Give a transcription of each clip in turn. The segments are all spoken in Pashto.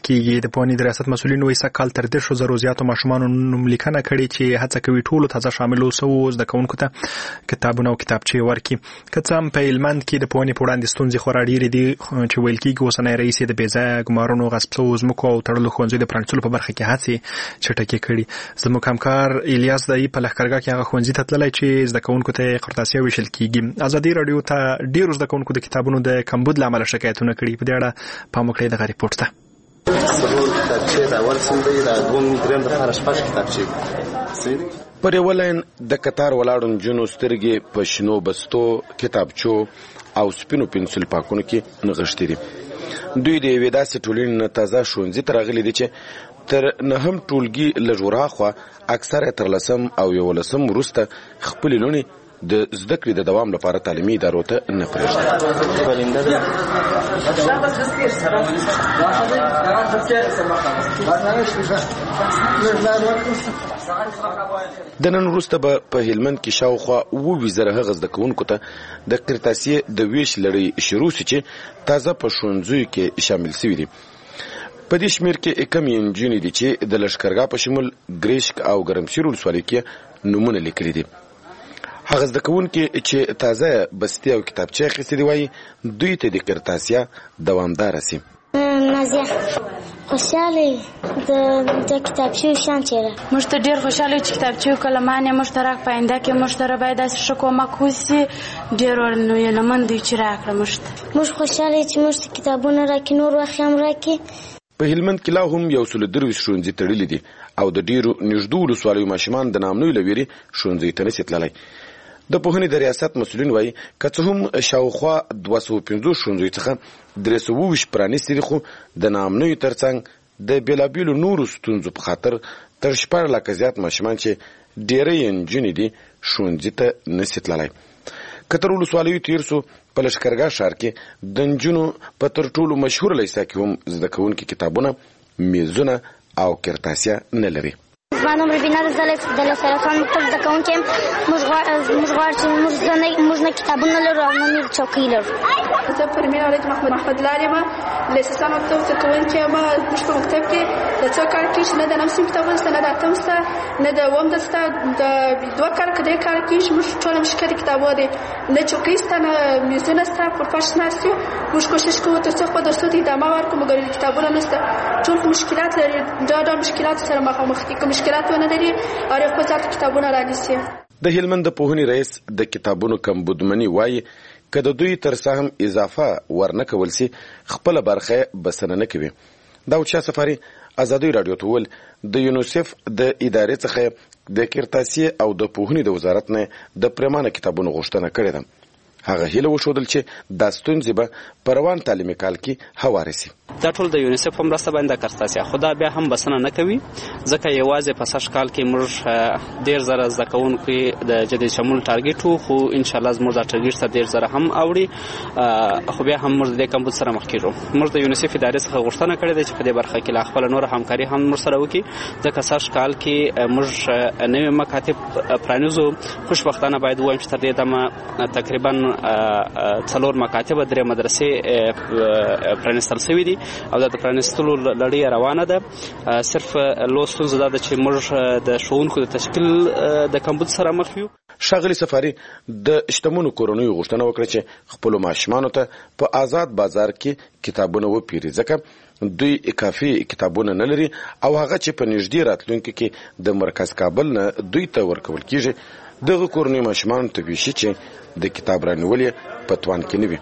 کیږي. د پوهنې د ریاست مسؤلینو وایي سږ کال تر 10,000 زیاتو ماشومانو نوملیکنه کړې چې هڅه کوي ټولو تازه شاملو شوو زده کوونکو ته کتابونه او کتابچې ورکړي. که څه هم په هلمند کې د پوهنې په وړاندې ستونزې خورا ډېرې دي چې ویل کېږي اوسنی رئیس یې د بېځایه ګمارنو، غصب شوو ځمکو او تړلو ښوونځیو د پرانیستلو په برخه کې هڅې چټکې کړي. زموږ همکار الیاس دایي په لښکرګاه کې هغه ښوونځي ته تللی چې زده کوونکو ته قرطاسیه ویشل کېږي. ازادي راډیو ته ډېرو زده کوونکو د کتابونو د کمبود له امله شکایتونه کړي. په دې اړه پام وکړئ دغه ریپورټ ته. پر یوه لاین د قطار ولاړو نجونو سترګې په شنو بستو، کتابچو او سپینو پنسل پاکونو کې نغښتې دي. دوی د یوې داسې ټولنې نه تازه ښوونځي ته راغلي دي چې تر 9 ټولګي لږ وراخوا اکثره تر 10 او 11 وروسته خپلې لوڼې د زده کړې د دوام لپاره تعلیمي ادارو ته نه پرېږدي. د نن وروسته به په هلمند کې شاوخوا 20,000 هغه زده کوونکو ته د قرطاسیې د ویش لړۍ شروع شي چې تازه په ښوونځیو کې شامل شوي دي. په دې شمېر کې کمې نجونې دي چې د لښکرګاه په شمول ګریشک او ګرمسیر ولسوالیو کې نومونه لیکلي دي. هغه زده کوونکي چې تازه بستې او کتابچې اخیستې دي وایي دوی ته د قرطاسیه دوامداره سي. نازیه خوشحاله د کتابچې شان چیرې موږ ته ډېر خوشحاله چې کتابچې کلمانې موږ ته راک پاینده کې موږ ته باید داسې ښه کومک وشي. ډېر ورنمند دوی چې راکړه موږ خوشحاله چې موږ ته کتابونه راکړي، نور وخت هم راکړي. په هلمند کې لا هم 123 ښوونځي تړلي دي او د ډېرو نږدو ولسوالیو ماشومان د ناامنیو له ویرې ښوونځیو ته نشي تللی. د پوهنې د ریاست مسؤلین وایي که څه هم شاوخوا 250 ښوونځیو څخه 320 پرانیستي دي، خو د ناامنیو ترڅنګ د بېلابېلو نورو ستونزو په خاطر تر 14 لکه زیات ماشومان چې ډېری یې نجونې دي ښوونځي ته نشي تللی. که تر ولسوالیو تېر سو په لښکرګاه ښار کې د نجونو په تر ټولو مشهوره لیسه کې هم زده کوونکي کتابونه، میزونه او قرطاسیه نه لري. زما نوم ربینا ده، زه د لسرخان مکتب زده کوونکی یم. موږ غواړو چې موږ نه کتابونه لرو او نه چوکۍ لرو. زه پرمین اولاد محمد لار یم، لسرخان مکتب زده کوونکی یم. موږ په مکتب کې د څو کال کېږي نه د نمسم کتابونه شته، نه د اتم شته، نه د اووم ده شته. د 2 کال که 3 کال کېږي موږ ټوله مشکل کتابونه دي، نه چوکۍ شته، نه میزونه شته. پر فرش ناست یو، موږ کوشش کوو تر څو خپل درسونو ته ادامه ورکړو، مګر کتابونه نشته. ټول مشکلات لري، دا مشکلات سره مخامخ دي. مشکلات ونه لري او یو ځل کتابونه رانیسي. د هلمند د پوهنې رئیس د کتابونو کمبودمني وایي که د دوی تر څه هم اضافه ورنه کول سي خپله برخه بسنه نه کوي. داود شاه سفاري ازادي راډیو ته وویل د یونیسف د ادارې څخه د قرطاسیې او د پوهنې د وزارت نه د پرېمانه کتابونو غوښتنه کړې ده. هغه هیله وښودل چې دا ستونزې به په روان تعلیمي کال کې هوارې سي. دا ټول د یونیسف په مرسته باندې قرطاسیه، خو دا بیا هم بسنه نه کوي، ځکه یوازې په سږ کال کې موږ 10,000 زده کوونکي د جدید شمول ټارګېټ وو، خو انشاءالله زموږ دا ټارګېټ ته 10,000 هم اوړي. خو بیا هم موږ د دې کمبود سره مخ کېږو. موږ د یونیسف ادارې څخه غوښتنه کړې ده چې په دې برخه کې لا خپله نوره همکاري هم موږ سره وکړي، ځکه سږ کال کې موږ نوي مکاتب پرانیزو. خوشبختانه باید ووایم چې تر دې دمه تقریبا 4 مکاتب 3 مدرسې پرانیستل شوي دي او دا د پرانیستلو لړۍ روانه ده. صرف لوی ستونزه دا ده چې موږ د ښوونکو د تشکیل د کمبود سره مخ یو. ښاغلي سفاري د شتمنو کورنیو غوښتنه وکړه چې خپلو ماشومانو ته په آزاد بازار کې کتابونه وپیري، ځکه دوی کافي کتابونه نه لري او هغه چې په نږدې راتلونکي کې د مرکز کابل نه دوی ته ورکول کېږي دغه کورنیو ماشومانو ته ویشي چې د کتاب رانیول یې په توان کې نه وي.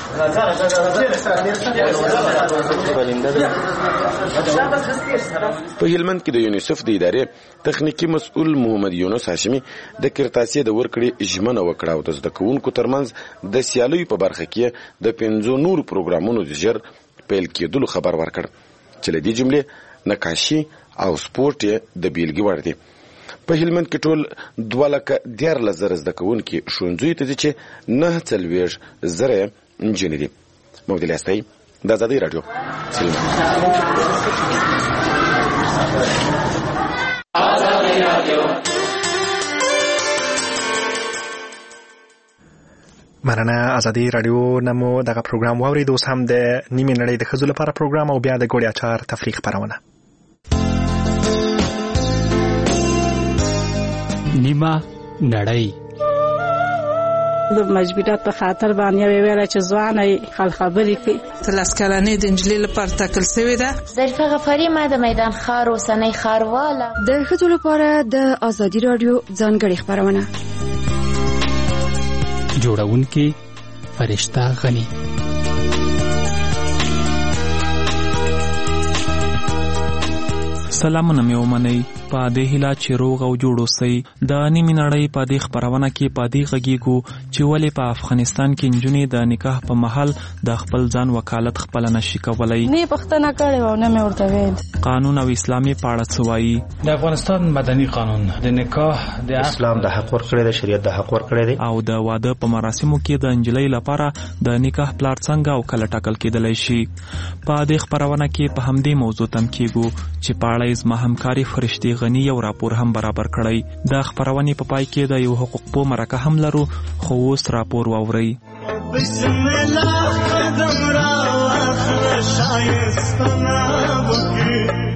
په هلمند کې د یونیسف د ادارې تخنیکی مسؤل محمد یونس هاشمي د قرطاسیې د ورکړې ژمنه وکړه او د زده کوونکو ترمنځ د سیالیو په برخه کې د 5 نورو پروګرامونو د ژر پیل کېدلو خبر ورکړ چې له دې جملې نقاشي او سپورټ یې د بیلګې وړ دي. په هلمند کې ټول 2,14,000 زده کوونکي ښوونځیو ته ځي چې 9,000 نجونې دي. محمد الیاس د ازادي راډیو مننه. ازادي رادیو نمو دغه پروګرام واورید. اوس هم د نیمه نړۍ د ښځو لپاره پروګرام او بیا د ګوړې اچار تفریح خپرونه. نیمه نړۍ د مجبوریت په خاطر باندې ویل چې ځواني خبرې کوي. تلس کلنې د انجلۍ لپاره ټاکل شوې ده. ظریفه غفاری ما د میدان ښار اوسنۍ ښارواله. د ښځو لپاره د ازادي رادیو ځانګړې خپرونه. جوړونکي فرشته غني. سلامونه مې ومنئ. په دې هیله چې روغ او جوړ اوسئ. د نیمې نړۍ په دې خپرونه کې په دې غږیږو چې ولې په افغانستان کې نجونې د نکاح په مهال د خپل ځان وکالت خپل نشي کولای. نه پښتنه کړي و نه مې ورته ویل. قانون او اسلامي په اړه څه وایي؟ د افغانستان مدني قانون د نکاح د اسلام د حق ورکړی دی، شریعت د حق ورکړی دی. او د واده په مراسمو کې د انجلۍ لپاره د نکاح پلان څنګه او کله ټاکل کېدلی شي. په دې خپرونه کې په همدې موضوع تم کېږو چې په اړه زما همکاري فرشتي غني یو راپور هم برابر کړی. د خپرونې په پای کې د یو حقوق پوه مرکه هم لرو، خو اوس راپور واورئ. بسم الله قدم را واخله شایستانه وکړي.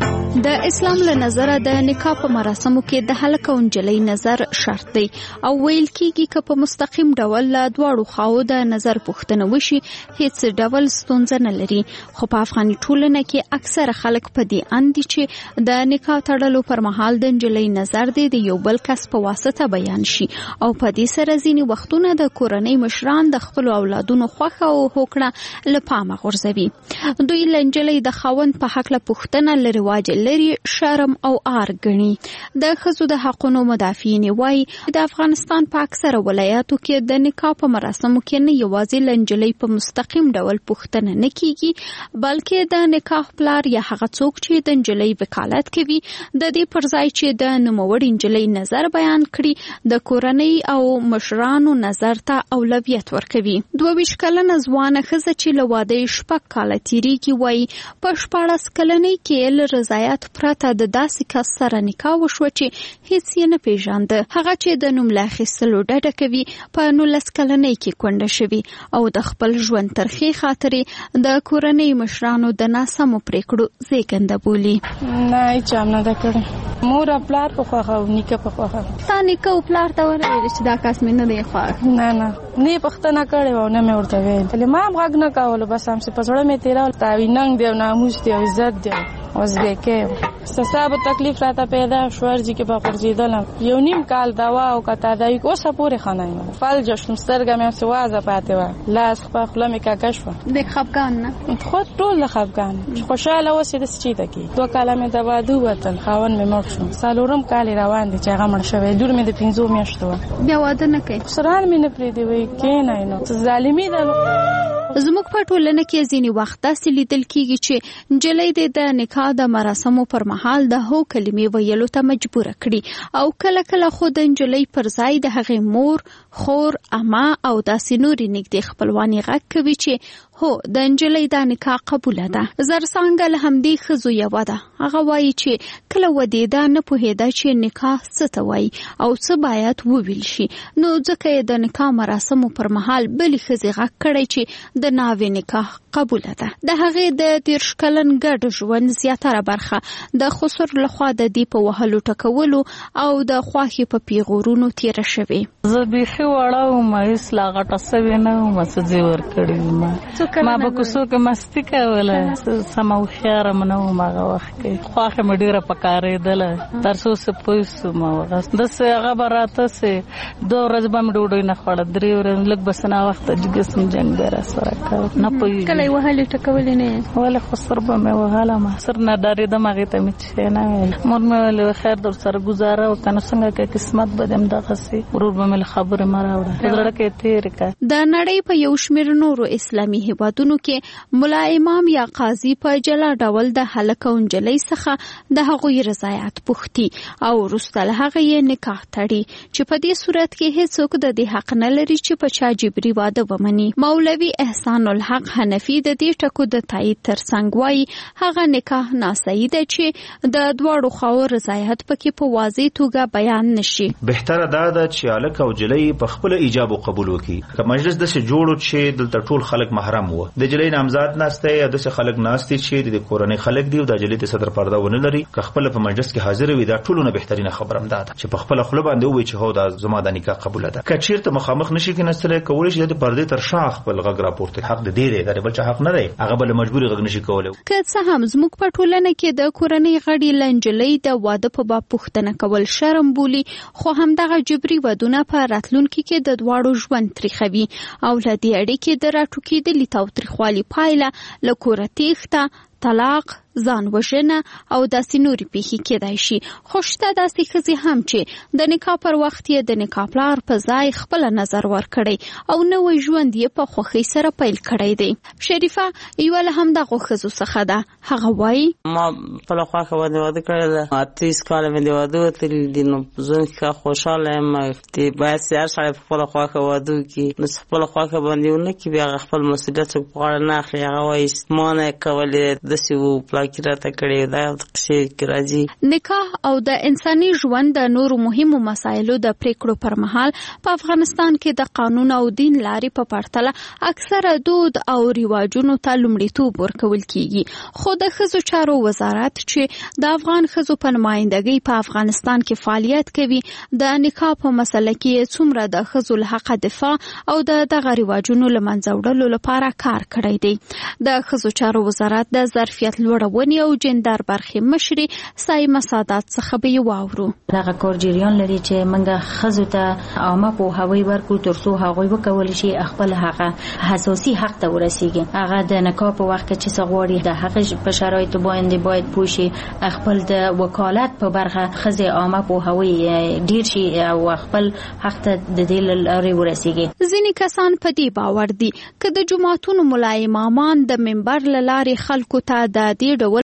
د اسلام له نظره د نکاح په مراسمو کې د هلک او نجلۍ نظر شرط دی او ویل کېږي که په مستقیم ډول له دواړو خواو د نظر پوښتنه وشي هیڅ ډول ستونزه نه لري. خو په افغاني ټولنه کې اکثره خلک په دې اند دي چې د نکاح تړلو پر مهال د نجلۍ نظر دی د یو بل کس په واسطه بیان شي او په دې سره ځینې وختونه د کورنۍ مشران د خپل اولادونو خوښه او هوکړه له پامه غورځوي. دوی له نجلۍ د خاوند په هکله پوښتنه له رواج لري شرم او آر ګڼي. د ښځو د حقونو مدافعین وایي د افغانستان په اکثره ولایاتو کې د نکاح په مراسمو کې نه یوازې له نجلۍ په مستقیم ډول پوښتنه نه کیږي بلکې د نکاح پلار یا هغه څوک چې د نجلۍ وکالت کوي د دې پر ځای چې د نوموړې نجلۍ نظر بیان کړي د کورنۍ او مشرانو نظر ته اولویت ورکوي. 22 کلنه ځوانه ښځه چې له واده 6 کاله تیریږي وایي په 14 کلنۍ کې له رضایت پرته د داسې کس سره نکاح وشوه چې هیڅ یې نه پیژانده. هغه چې د نوم له اخیستلو ډډه کوي په 19 کلنۍ کې کونډه شوي او د خپل ژوند ترخې خاطرې د کورنۍ مشرانو د ناسمو پریکړو زیږنده بولي. نه هیڅ هم نه ده کړې. مور او پلار په خوښه او نیکه په خوښه. تا نیکه او پلار ته وویل چې دا کس مې نه دی خوښ؟ نه پښتنه کړې و نه مې ورته ویل. ما هم غږ نه کولو، بس هم په زړه مې تېرول. تاوی ننګ دی او ناموس دی او عزت دی اوس دې کې سسابو تکلیف راته پیدا شو. ورځي کې په پرځیدلم 1.5 کال دوا او کته دای اوسه پورې خانایم فلج شم سترګه مې سوازه پاتې و لاس په خپل مې کا کشف د خفګان نه خو ټول خفګان خوشاله اوسې د سچې دکی 2 کال مې دوا دو وتل خاون مې مړ شو. سالورم کال روان دي چې هغه مړ شوی. دور مې د 15 میاشتو بیا واده نه کوي. سران مې نه پرې دی وای کې نه ظالمي ده. زموږ په ټولنه کې ځینې وخت داسې لیدل کېږي چې نجلۍ د نکاح د مراسمو پر مهال د هو کلمې ویلو ته مجبوره کړي او کله کله خو د نجلۍ پر ځای د هغې مور، خور، عمه او داسې نورې نږدې خپلوانې غږ کوي چې هو د نجلۍ د نکاح قبوله ده. زرڅانګه له همدې ښځو یوه ده. هغه وایي چې کله ودېده نه پوهېده چې نکاح څه ته وایي او څه باید وویل شي، نو ځکه یې د نکاح مراسمو پر مهال بلې ښځې غږ کړی چې د ناوې نکاح قبوله ده. د هغې د 13 کلن ګډ ژوند زیاتره برخه د خسر لخوا د دې په وهلو ټکولو او د خواښې په پیغورونو تیره شوې. زه بیخي وړه وم، هېڅ لا غټه سوې نه وم، څه ځې ورکړي وم. ما به کوڅو کې مستي کوله، سمه هوښیاره م نه وم هغه وخت کې. خواښې مې ډېره پکارېدله تر څو څه پوه سوم. داسې هغه به راتسې 2 ورځې به مې ډوډۍ نه خوړه، 3 ورځې لږ بس ناوخته جسم جنګ به راسره کوه. نه پوهېږم کله یې وهلې ټکولې نه یې؟ ولې خو سر به مې وهلم، سر نه ډارېدم. هغې ته مې چې نه ویل. مور مې ویل خیر در سره ګزاره وکړه، نو څنګه که قسمت به دې همدغسې. ورور به مې له خبرې مه راوړه، په زړه کې یې تېرې کړه. د نړۍ په یو شمېر نورو اسلامي هیوادونو کې ملا امام یا قاضي په جلا ډول د هلک او نجلۍ څخه د هغوی رضایت پوښتي او وروسته له هغه یې نکاح تړي، چې په دې صورت کې هیڅوک د دې حق نه لري چې په چا جبري واده ومني. مولوي احسان الحق حنفي د دې ټکو د تایید ترڅنګ وایي هغه نکاح ناصحیح ده چې د دواړو خواو رضایت پکې په واضح توګه بیان نشي. بهتره دا ده چې هلک او نجلۍ په خپل ایجاب او قبول وکړي. که مجلس د څه جوړو چې دلته ټول خلک محرم وو، د جلې نامزاد ناشته یا د څه خلک ناشته چې د کورنۍ خلک دی او د جلې د صدر پرده ونه لري، که خپل په مجلس کې حاضر وي دا ټولونه بهترینه خبره ده چې په خپل خپل باندې وایي چې هو دا زما د نکاح قبول ده. که چیرته مخامخ نشي کېناستل کولای شي د پردې تر شا خپل غږ راپورته حق د دی دا بل څه حق نه دی، هغه بل مجبوري غږ نشي کولای. که څه هم زموږ په ټولنه کې د کورنۍ غړي لنجلې د واده په باب پوښتنه کول شرم بولي، خو همدغه جبري ودونه په راتلونکي کې د دواړو ژوند تریخوي او له دې اړیکې د راټوکېدلي تاوتریخوالي پایله له کوره تېښته، طلاق، ځان وژنه او داسې نورې پیښې کېدای شي. خو شته داسې ښځې هم چې د نکاح پر وخت یې د نکاح پلار په ځای خپل نظر ورکړی او نوی ژوند یې په خوښۍ سره پیل کړی دی. شریفه یوه له همدغو ښځو څخه ده. هغه وایي ما خپله خوښه باندې واده کړی ده، 38 کاله مې د واده وتلي دي، نو په ژوند کې ښه خوشحاله یم. باید چې هر سړی په خپله خوښه واده وکړي، نو چې خپله خوښه باندې ونه کړي بیا هغه خپل مسؤلیت څوک په غاړه نه اخلي. هغه وایي ما نه یې کولې، داسې و نکاح او د انساني ژوند د نورو مهمو مسایلو د پریکړو پر مهال په افغانستان کې د قانون او دین لارې په پرتله اکثره دود او رواجونو ته لومړیتوب ورکول کیږي. خو د ښځو چارو وزارت چې د افغان ښځو په نمایندګۍ په افغانستان کې فعالیت کوي، د نکاح په مسله کې څومره د ښځو له حق دفاع او دغه رواجونو له منځه وړلو لپاره کار کړی دی. د ښځو چارو وزارت د ظرفیت لوړونې او جندر برخې مشري سایمه سادات څخه به یې واورو. دغه کار جریان لري چې موږ ښځو ته عامه پوهاوی ورکړو تر څو هغوی وکولی شي خپل هغه حساسي حق ته ورسیږي. هغه د نکاح په وخت کې چې څه غواړي د هغه په شرایطو باندې باید پوه شي، خپل د وکالت په برخه ښځې عامه پوهاوی ډیر شي او خپل حق ته د دې لارې ورسیږي. ځینې کسان په دې باور دي که د جماعتونو ملا امامان د منبر له لارې خلکو ته د دې